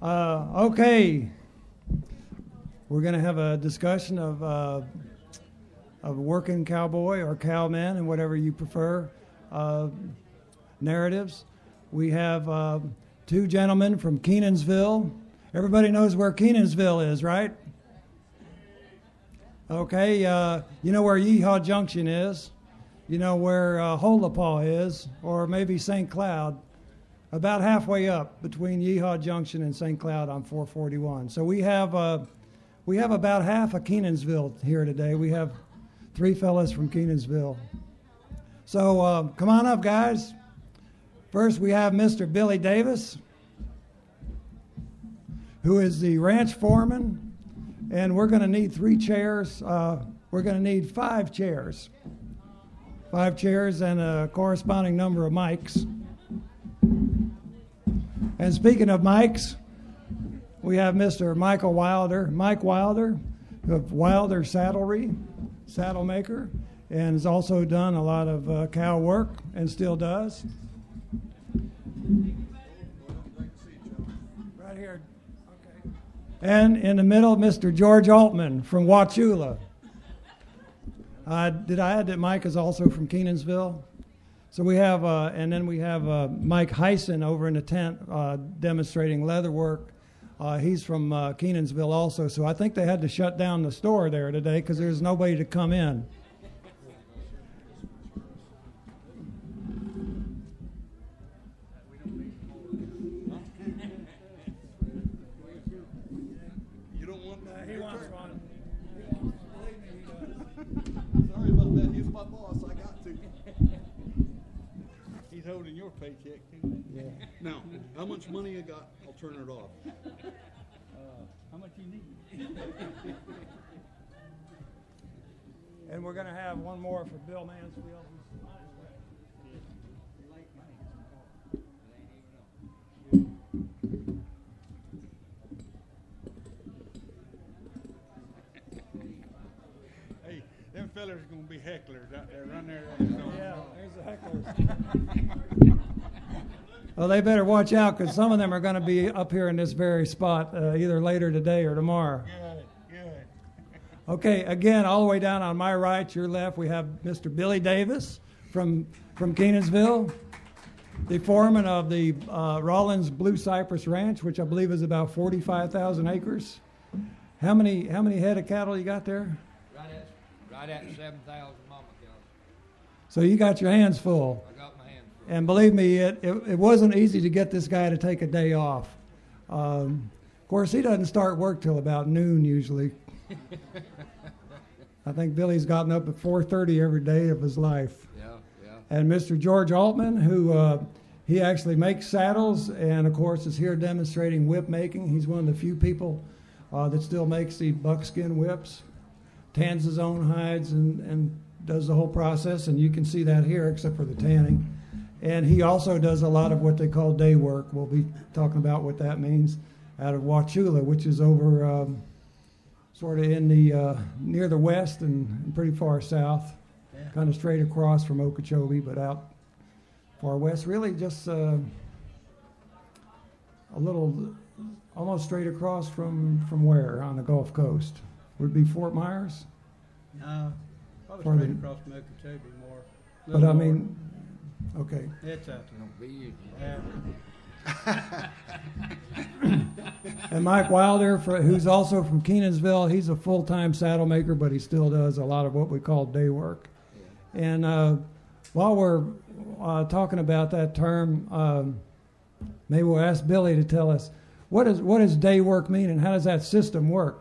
Okay, we're going to have a discussion of working cowboy or cowman and whatever you prefer narratives. We have two gentlemen from Kenansville. Everybody knows where Kenansville is, right? Okay, you know where Yeehaw Junction is. You know where Holapaw is, or maybe St. Cloud. About halfway up between Yeehaw Junction and St. Cloud on 441. So we have about half of Kenansville here today. We have three fellas from Kenansville. So come on up, guys. First, we have Mr. Billy Davis, who is the ranch foreman, and we're going to need 3 chairs. We're going to need 5 chairs. 5 chairs and a corresponding number of mics. And speaking of mics, we have Mr. Mike Wilder, of Wilder Saddlery, saddle maker, and has also done a lot of cow work and still does. Right here. Okay. And in the middle, Mr. George Altman from Wauchula. Did I add that Mike is also from Kenansville? So we have, and then we have Mike Heisen over in the tent demonstrating leather work. He's from Kenansville also, so I think they had to shut down the store there today because there's nobody to come in. You don't want that? He wants one. Sorry about that. He's my boss. I got to. He's holding your paycheck too. Yeah. Now, how much money you got? I'll turn it off. How much you need? And we're going to have one more for Bill Mansfield. Hey, them fellers are going to be hecklers out there. Run there on the phone. Yeah, there's the hecklers. Well, they better watch out because some of them are going to be up here in this very spot either later today or tomorrow. Good. Okay, again, all the way down on my right, your left, we have Mr. Billy Davis from Kenansville, the foreman of the Rollins Blue Cypress Ranch, which I believe is about 45,000 acres. How many head of cattle you got there? Right at 7,000 mama cows. So you got your hands full. I got my hands full. And believe me, it wasn't easy to get this guy to take a day off. Of course, he doesn't start work till about noon usually. I think Billy's gotten up at 4:30 every day of his life. Yeah. And Mr. George Altman, who he actually makes saddles and, of course, is here demonstrating whip making. He's one of the few people that still makes the buckskin whips, tans his own hides and does the whole process. And you can see that here except for the tanning. And he also does a lot of what they call day work. We'll be talking about what that means out of Wauchula, which is over sort of in the near the west and pretty far south, kind of straight across from Okeechobee, but out far west. Really just a little, almost straight across from where on the Gulf Coast? Would it be Fort Myers? No, probably Farther- straight across from Okeechobee more. But Little I more. mean, okay. It's out Don't be easy. there. And Mike Wilder, who's also from Kenansville, he's a full-time saddle maker, but he still does a lot of what we call day work. And while we're talking about that term, maybe we'll ask Billy to tell us what does day work mean, and how does that system work?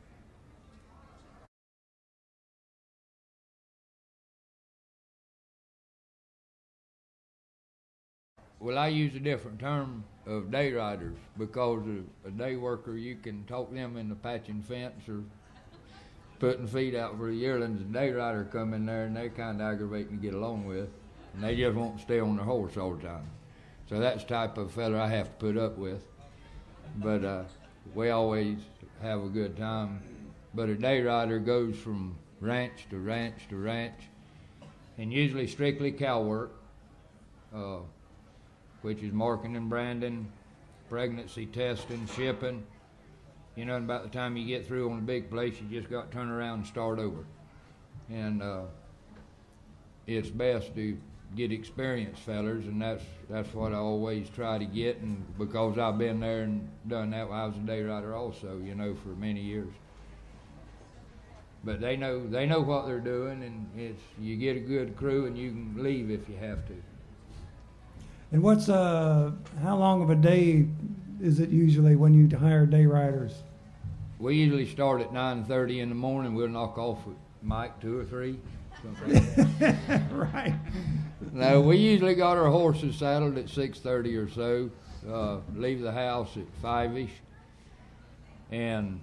Well, I use a different term of day riders because a day worker, you can talk them into patching fence or putting feed out for the yearlings. A day rider come in there and they're kind of aggravating to get along with, and they just won't stay on their horse all the time. So that's the type of fella I have to put up with. But we always have a good time. But a day rider goes from ranch to ranch to ranch, and usually strictly cow work, which is marking and branding, pregnancy testing, shipping. You know, and about the time you get through on a big place, you just got to turn around and start over. And it's best to get experience, fellers, and that's what I always try to get. And because I've been there and done that, I was a day rider also, you know, for many years. But they know what they're doing, and it's you get a good crew, and you can leave if you have to. And what's how long of a day is it usually when you hire day riders? We usually start at 9:30 in the morning. We'll knock off with Mike 2 or 3. Something like that. Right. No, we usually got our horses saddled at 6:30 or so. Leave the house at 5ish, and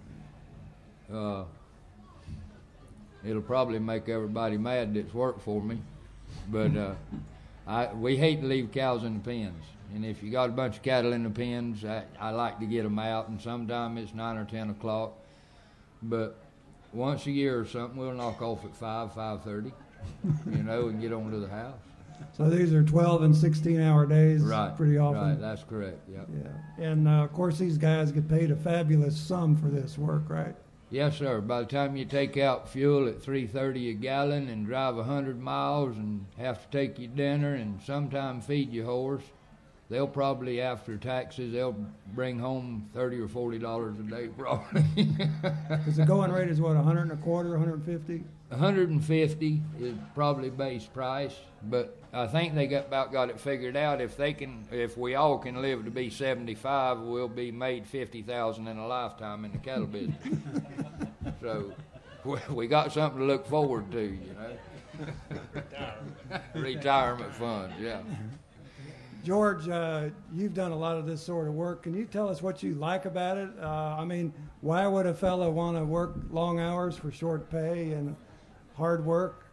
it'll probably make everybody mad that's worked for me, but we hate to leave cows in the pens. And if you got a bunch of cattle in the pens, I like to get them out, and sometimes it's 9 or 10 o'clock. But once a year or something, we'll knock off at 5:30, you know, and get on to the house. So these are 12 and 16-hour days pretty often. Right, that's correct, yep. Yeah. And, of course, these guys get paid a fabulous sum for this work, right? Yes, sir. By the time you take out fuel at $3.30 a gallon and drive 100 miles and have to take your dinner and sometimes feed your horse, they'll probably, after taxes, they'll bring home $30 or $40 a day, probably. Because the going rate is what, 100 and a quarter, 150? 150 is probably base price, but I think they got it figured out. If we all can live to be 75, we'll be made $50,000 in a lifetime in the cattle business. So we got something to look forward to, you know. Retirement funds, yeah. George, you've done a lot of this sort of work. Can you tell us what you like about it? I mean, why would a fellow want to work long hours for short pay and hard work?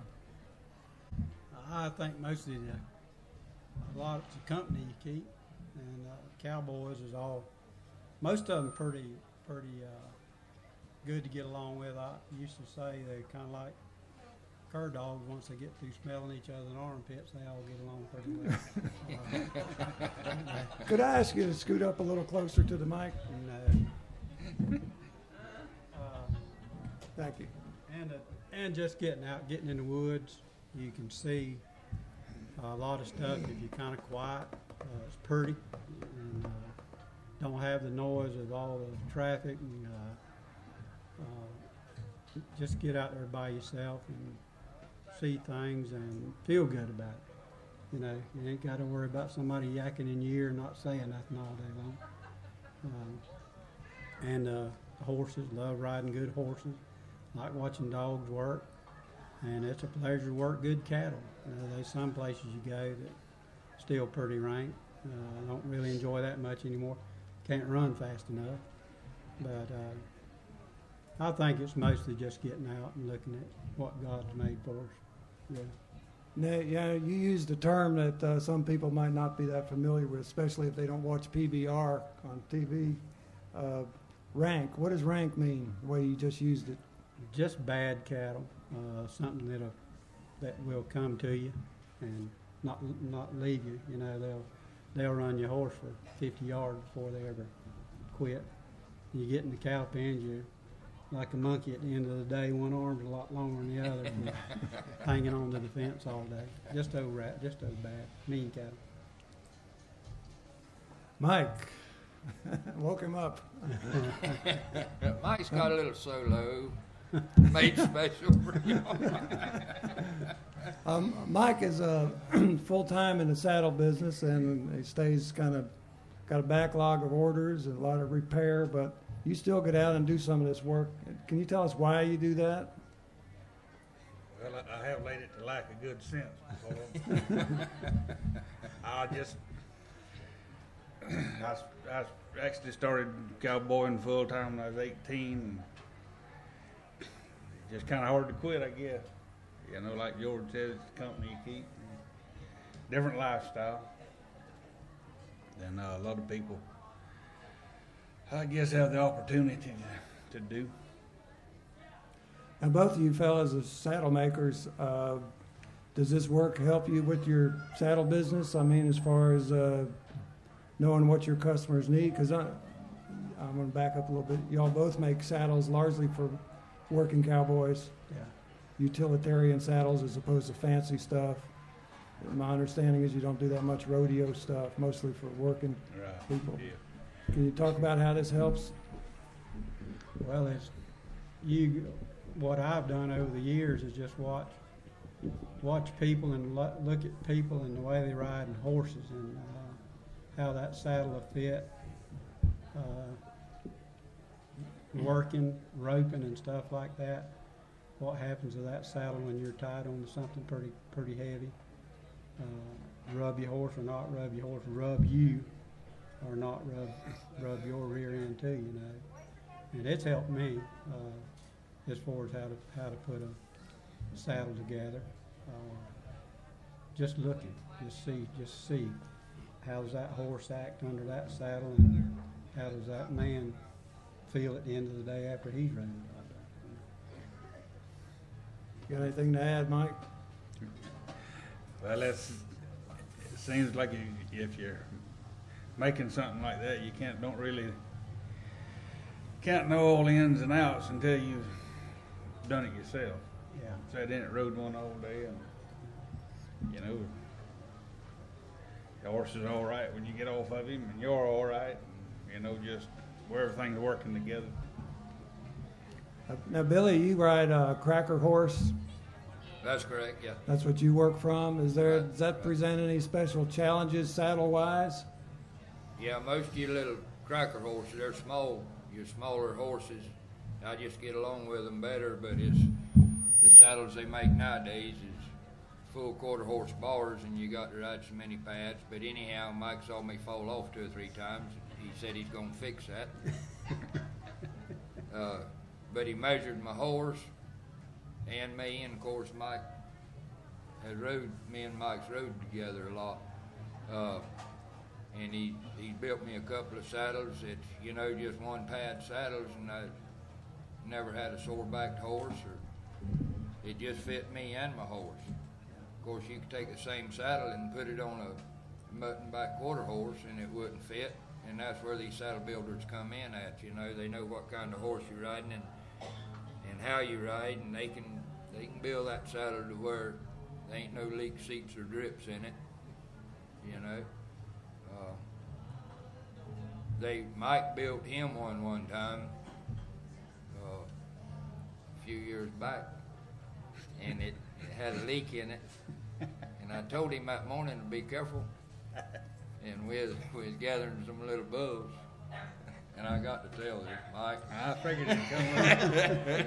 I think mostly a lot of the company you keep, and cowboys is all. Most of them pretty good to get along with. I used to say they're kind of like cur dogs. Once they get through smelling each other's armpits, they all get along pretty well. Could I ask you to scoot up a little closer to the mic? Thank you. And just getting out, getting in the woods, you can see a lot of stuff. If you're kind of quiet, it's pretty, and don't have the noise of all the traffic, and just get out there by yourself and see things and feel good about it. You know, you ain't got to worry about somebody yakking in your ear and not saying nothing all day long. And horses, love riding good horses, like watching dogs work. And it's a pleasure to work good cattle. There's some places you go that still pretty rank. I don't really enjoy that much anymore. Can't run fast enough. But I think it's mostly just getting out and looking at what God's made for us. Yeah. Now, yeah, you used a term that some people might not be that familiar with, especially if they don't watch PBR on TV. Rank. What does rank mean, the way you just used it? Just bad cattle. Something that will come to you and not leave you. You know, they'll run your horse for 50 yards before they ever quit. You get in the cow pens, you're like a monkey at the end of the day. One arm's a lot longer than the other, hanging on to the fence all day. Just so bad, mean cattle. Mike, woke him up. Mike's got a little solo made special for you. Mike is full-time in the saddle business, and he stays kind of got a backlog of orders and a lot of repair, but you still get out and do some of this work. Can you tell us why you do that? Well, I have laid it to lack of good sense before. I actually started cowboying full time when I was 18. And just kind of hard to quit, I guess. You know, like George says, it's the company you keep. Different lifestyle than a lot of people, I guess, have the opportunity to do. And both of you fellas as saddle makers, does this work help you with your saddle business? I mean, as far as knowing what your customers need. Because I'm going to back up a little bit. Y'all both make saddles largely for working cowboys, Yeah. utilitarian saddles as opposed to fancy stuff. My understanding is you don't do that much rodeo stuff, mostly for working Right. people. Yeah. Can you talk about how this helps? Well, what I've done over the years is just watch people and look at people and the way they ride and horses and how that saddle will fit, working, roping and stuff like that. What happens to that saddle when you're tied onto something pretty heavy? Rub your horse or not rub your horse, rub you or not rub your rear end too, you know. And it's helped me as far as how to put a saddle together. Just looking, just see how does that horse act under that saddle, and how does that man feel at the end of the day after he's ridden. Got anything to add, Mike? Well, it seems like if you're making something like that, you can't know all the ins and outs until you've done it yourself. Yeah. Sat in it, rode one all day, and you know, the horse is all right when you get off of him, and you're all right. And, you know, just where everything's working together. Now, Billy, you ride a cracker horse. That's correct, yeah. That's what you work from. Does that Right. present any special challenges saddle-wise? Yeah, most of your little cracker horses, they're small. Your smaller horses, I just get along with them better, but the saddles they make nowadays is full quarter horse bars, and you got to ride so many pads. But anyhow, Mike saw me fall off 2 or 3 times. He said he's going to fix that. But he measured my horse and me, and of course Mike has me and Mike's rode together a lot. And he built me a couple of saddles that, you know, just one pad saddles, and I never had a sore backed horse, or it just fit me and my horse. Of course, you could take the same saddle and put it on a mutton back quarter horse and it wouldn't fit, and that's where these saddle builders come in at. You know, they know what kind of horse you're riding and how you ride, and they can build that saddle to where there ain't no leak seats or drips in it. You know. Mike built him one time a few years back, and it had a leak in it. And I told him that morning to be careful. And we was gathering some little bulls, and I got to tell him, Mike. I figured it'd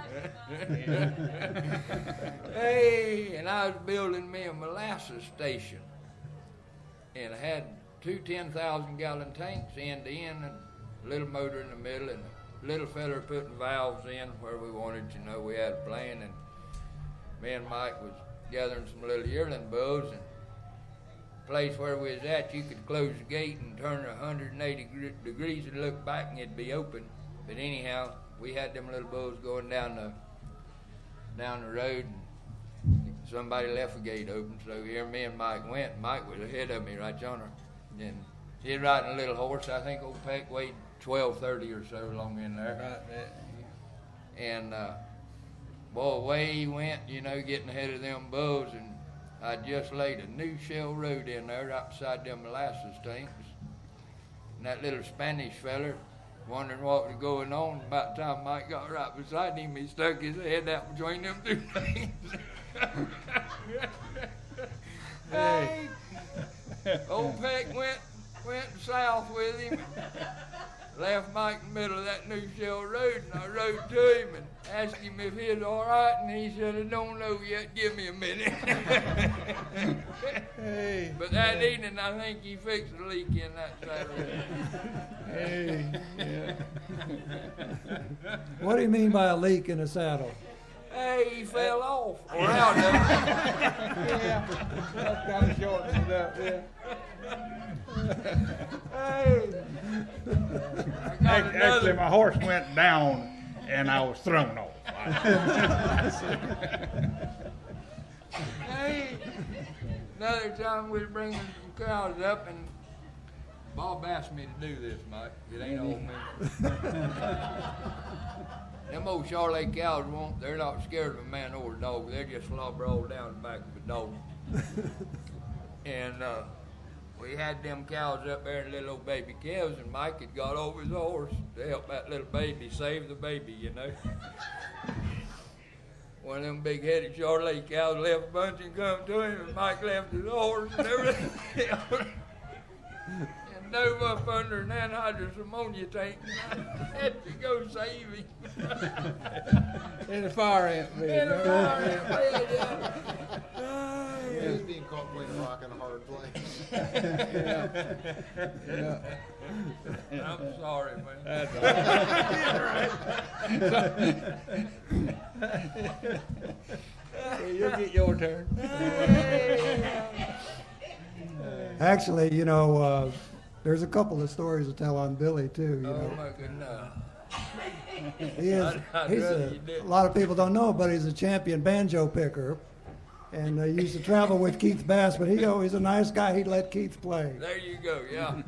come. Hey, and I was building me a molasses station, and I had 2 10,000-gallon tanks end to end, and a little motor in the middle, and a little feller putting valves in where we wanted. You know, we had a plan, and me and Mike was gathering some little yearling bulls, and the place where we was at, you could close the gate and turn 180 degrees and look back, and it'd be open. But anyhow, we had them little bulls going down the road, and somebody left the gate open. So here me and Mike went. Mike was ahead of me right yonder. And he was riding a little horse. I think old Peck weighed 1230 or so along in there. About that. And boy, away he went, you know, getting ahead of them bulls. And I just laid a new shell road in there right beside them molasses tanks. And that little Spanish feller, wondering what was going on. About the time Mike got right beside him, he stuck his head out between them 2 things. Hey, old Peck went south with him and left Mike in the middle of that new shell road, and I rode to him and asked him if he was all right, and he said, I don't know yet, give me a minute. Hey. But that evening, I think he fixed the leak in that saddle. Hey. Yeah. What do you mean by a leak in a saddle? Hey, he fell off. Or out of it. Yeah. That's kind of shortened it up, yeah. Hey. I got Actually, another. my horse went down, and I was thrown off. Hey, another time we were bringing some cows up, and Bob asked me to do this, Mike. It ain't all me. Them old Charolais cows they're not scared of a man or a dog. They just slobber all down the back of a dog. And we had them cows up there and little old baby calves, and Mike had got over his horse to help that little baby save the baby, you know. One of them big-headed Charolais cows left a bunch and come to him, and Mike left his horse and everything else. And dove up under an anhydrous ammonia tank, and I had to go save him. In the fire ant bed. In the fire ant bed, yeah. He was being caught playing a rock in a hard place. Yeah. I'm sorry, man. That's all right. You'll get your turn. Actually, you know, there's a couple of stories to tell on Billy too. You Oh know, my goodness. he is. I'd He's rather a you didn't. lot of people don't know, but he's a champion banjo picker, and he used to travel with Keith Bass. But he's a nice guy. He'd let Keith play. There you go, yeah.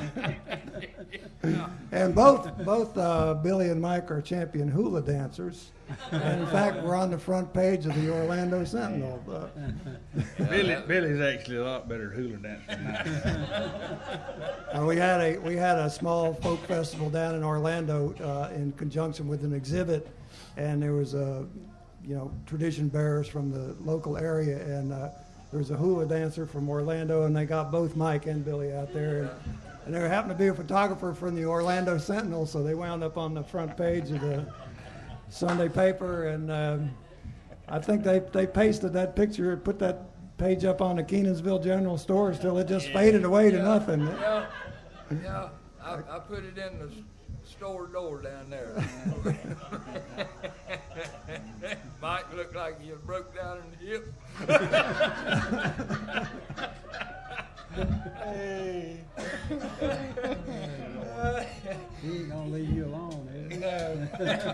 And both Billy and Mike are champion hula dancers. And in fact, we're on the front page of the Orlando Sentinel. Billy's actually a lot better hula dancer than I am. We had a small folk festival down in Orlando in conjunction with an exhibit, and there was tradition bearers from the local area, and there was a hula dancer from Orlando, and they got both Mike and Billy out there, and there happened to be a photographer from the Orlando Sentinel, so they wound up on the front page of the Sunday paper, and I think they pasted that picture, put that page up on the Kenansville General Stores till it just faded away to nothing. Yeah. I put it in the store door down there. Mike looked like he was broke down in the hip. Hey. He ain't gonna leave you alone, is he? No.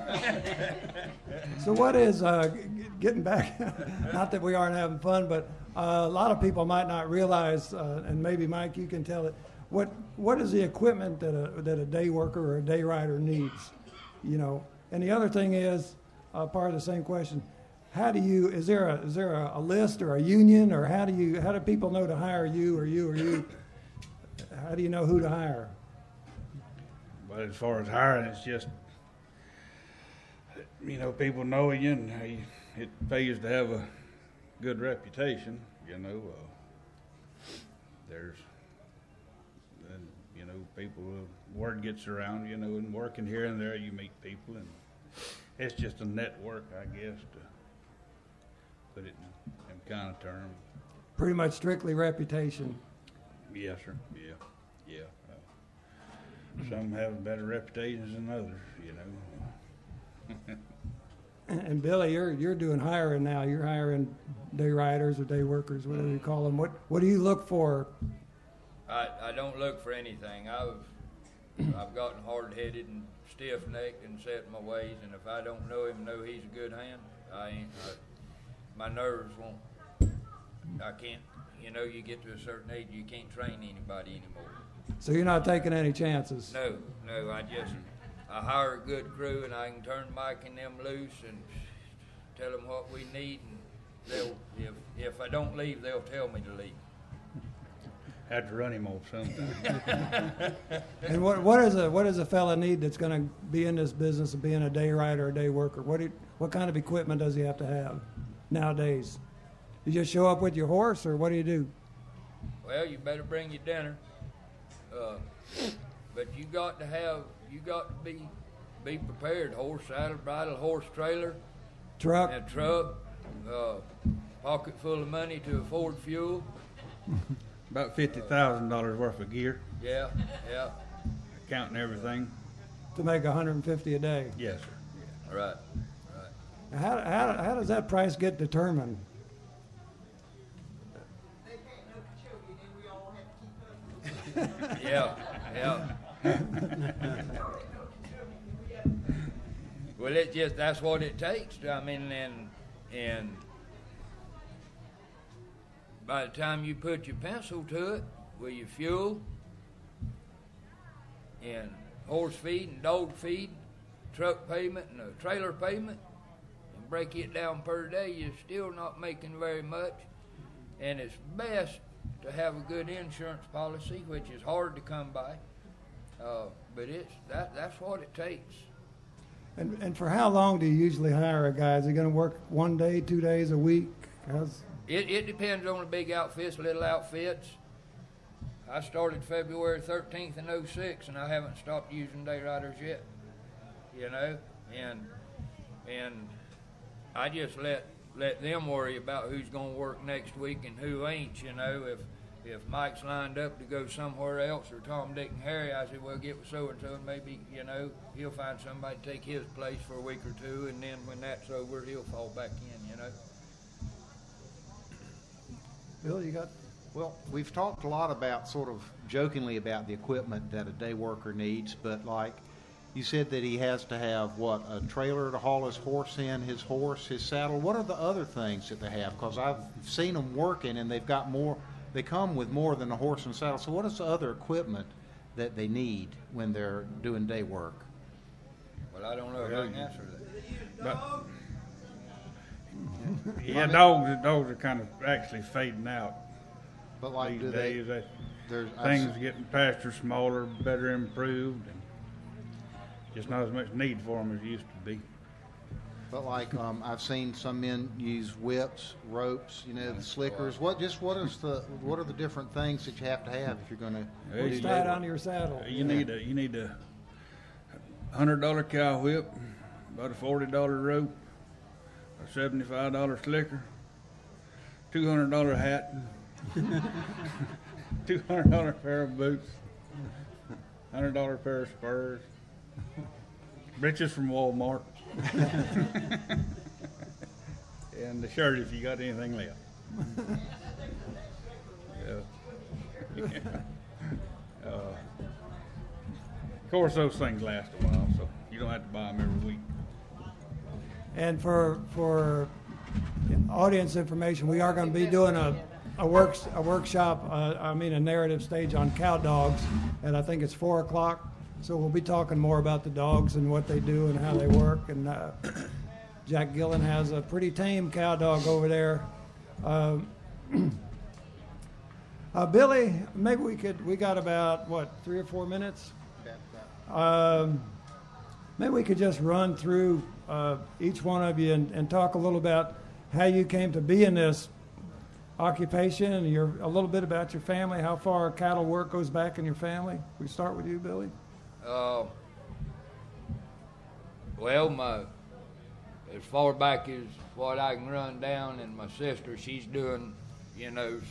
So what is, getting back, not that we aren't having fun, but a lot of people might not realize, and maybe Mike, you can tell it, what is the equipment that a day worker or a day rider needs, you know? And the other thing is, part of the same question, is there a list or a union, or how do people know to hire you or you? How do you know who to hire? But as far as hiring, it's just, people knowing you, and it pays to have a good reputation, there's, people, word gets around, and working here and there, you meet people, and it's just a network, I guess, to put it in kind of terms. Pretty much strictly reputation. Yes, sir. Yeah. Some have better reputations than others, And Billy, you're doing hiring now. You're hiring day riders or day workers, whatever you call them. What do you look for? I don't look for anything. I've gotten hard-headed and stiff-necked and set in my ways, and if I don't know him, know he's a good hand, my nerves won't. I can't. You get to a certain age, you can't train anybody anymore. So you're not taking any chances? No. I hire a good crew, and I can turn Mike and them loose and tell them what we need, and if I don't leave, they'll tell me to leave. Have to run him off sometime. And what does a fella need that's going to be in this business of being a day rider or a day worker? What kind of equipment does he have to have nowadays? You just show up with your horse, or what do you do? Well, you better bring your dinner, but you got to be prepared. Horse saddle, bridle, horse trailer, Truck? and truck, pocket full of money to afford fuel. About $50,000 worth of gear, Yeah. counting everything. To make $150 a day. Yes, sir. Right. How does that price get determined? They can't no Khashoggi, then we all have to keep up. Yeah. Well, that's what it takes. And by the time you put your pencil to it with your fuel, and horse feed and dog feed, truck payment and a trailer payment, and break it down per day, you're still not making very much. And it's best to have a good insurance policy, which is hard to come by, but that's what it takes. And for how long do you usually hire a guy? Is he going to work 1 day, 2 days a week? It depends on the big outfits, little outfits. I started February 13th in 06, and I haven't stopped using day riders yet. You know, and I just let them worry about who's going to work next week and who ain't. You know, if Mike's lined up to go somewhere else, or Tom, Dick, and Harry, I said, well, get with so-and-so, and maybe, you know, he'll find somebody to take his place for a week or two, and then when that's over, he'll fall back in, you know. Bill, you got... Well, we've talked a lot about, sort of jokingly, about the equipment that a day worker needs, but like you said that he has to have, what, a trailer to haul his horse in, his horse, his saddle. What are the other things that they have? Because I've seen them working, and they've got more, they come with more than a horse and saddle. So what is the other equipment that they need when they're doing day work? Well, I don't know if I can answer that. But, yeah, dogs are kind of actually fading out. But like, These days, there's things are getting faster, smaller, better improved, and just not as much need for them as used to be. But like, I've seen some men use whips, ropes, you know, the slickers. What are the different things that you have to have if you're going to What's tied onto your saddle? You need a $100 cow whip, about a $40 rope, a $75 slicker, $200 hat, $200 pair of boots, $100 pair of spurs, breeches from Walmart, and the shirt if you got anything left. Yeah. Of course, those things last a while, so you don't have to buy them every week. And for audience information, we are going to be doing a workshop, a narrative stage on cow dogs, and I think it's 4 o'clock. So we'll be talking more about the dogs and what they do and how they work. And Jack Gillen has a pretty tame cow dog over there. Billy, maybe we got about, 3 or 4 minutes? Maybe we could just run through each one of you and talk a little about how you came to be in this occupation and a little bit about your family, how far cattle work goes back in your family. We start with you, Billy. Well, as far back as what I can run down, and my sister, she's doing, some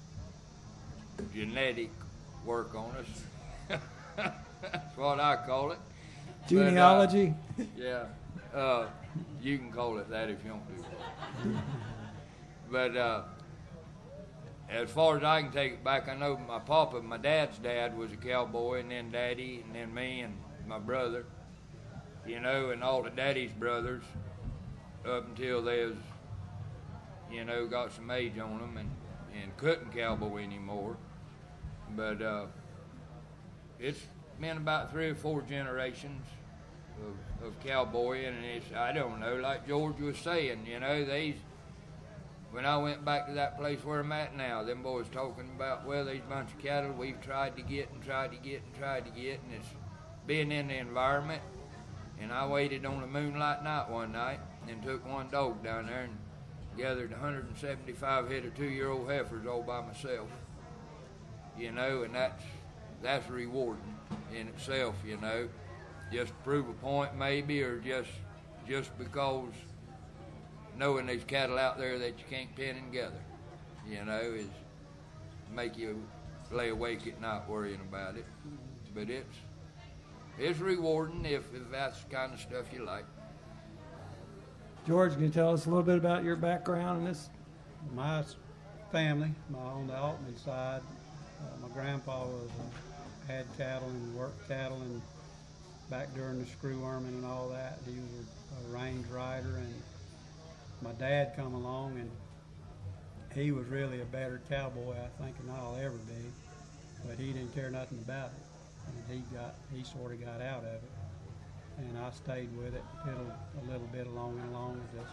genetic work on us. That's what I call it. Genealogy? But, yeah. You can call it that if you want to. But as far as I can take it back, I know my dad's dad was a cowboy, and then Daddy, and then me and my brother, and all the Daddy's brothers up until they was, got some age on them and couldn't cowboy anymore. But it's been about 3 or 4 generations of cowboying, and I don't know, like George was saying, when I went back to that place where I'm at now, them boys talking about, well, there's a bunch of cattle we've tried to get, and it's being in the environment. And I waited on a moonlight night one night and took one dog down there and gathered 175 head of 2-year-old heifers all by myself. And that's rewarding in itself, just to prove a point maybe, or just because knowing there's cattle out there that you can't pin together, is make you lay awake at night worrying about it. But it's rewarding if that's the kind of stuff you like. George, can you tell us a little bit about your background in this? My family, on the Altman side, my grandpa had cattle and worked cattle, and back during the screw arming and all that, he was a range rider, and my dad come along, and he was really a better cowboy, I think, than I'll ever be, but he didn't care nothing about it. and he sort of got out of it, and I stayed with it a little bit along and along. Just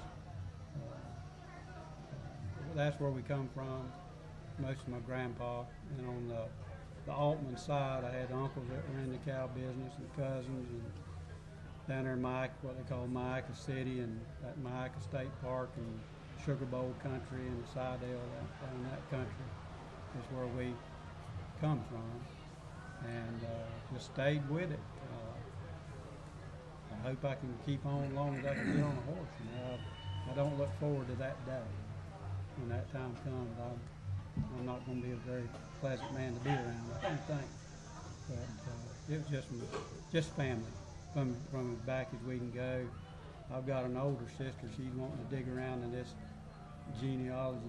that's where we come from. Most of my grandpa, and on the Altman side, I had uncles that were in the cow business and cousins, and down there in what they call Micah City, and at Micah State Park and Sugar Bowl country and the Sidell, down that country is where we come from, and just stayed with it. I hope I can keep on as long as I can get on a horse. You know, I don't look forward to that day. When that time comes, I'm not going to be a very pleasant man to be around, I don't think. But it was just family. From as back as we can go. I've got an older sister. She's wanting to dig around in this genealogy.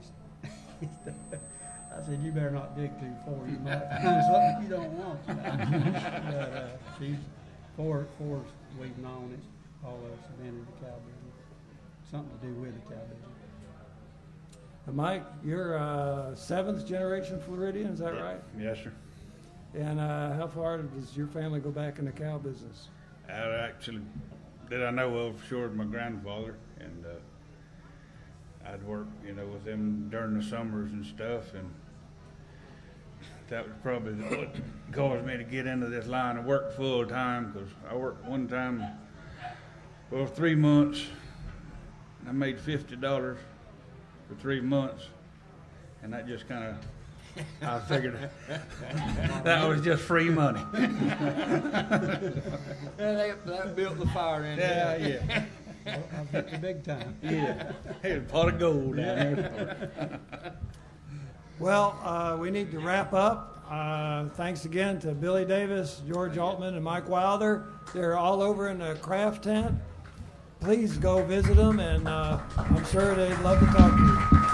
I said, you better not dig too far. You might find something you don't want. You know? But she's four we've known it. All of us have been in the cow business. Something to do with the cow business. Mike, you're seventh generation Floridian, is that right? Yes, sir. And how far does your family go back in the cow business? Actually, that I know of, sure, my grandfather, and I'd work, with them during the summers and stuff, and that was probably what caused me to get into this line of work full time, because I worked one time for 3 months. I made $50 for 3 months, and that just kind of, I figured that was just free money. That built the fire in Yeah, there. yeah. I've hit the big time. Yeah. Here's a pot of gold down there. Well, we need to wrap up. Thanks again to Billy Davis, George Altman, and Mike Wilder. They're all over in the craft tent. Please go visit them, and I'm sure they'd love to talk to you.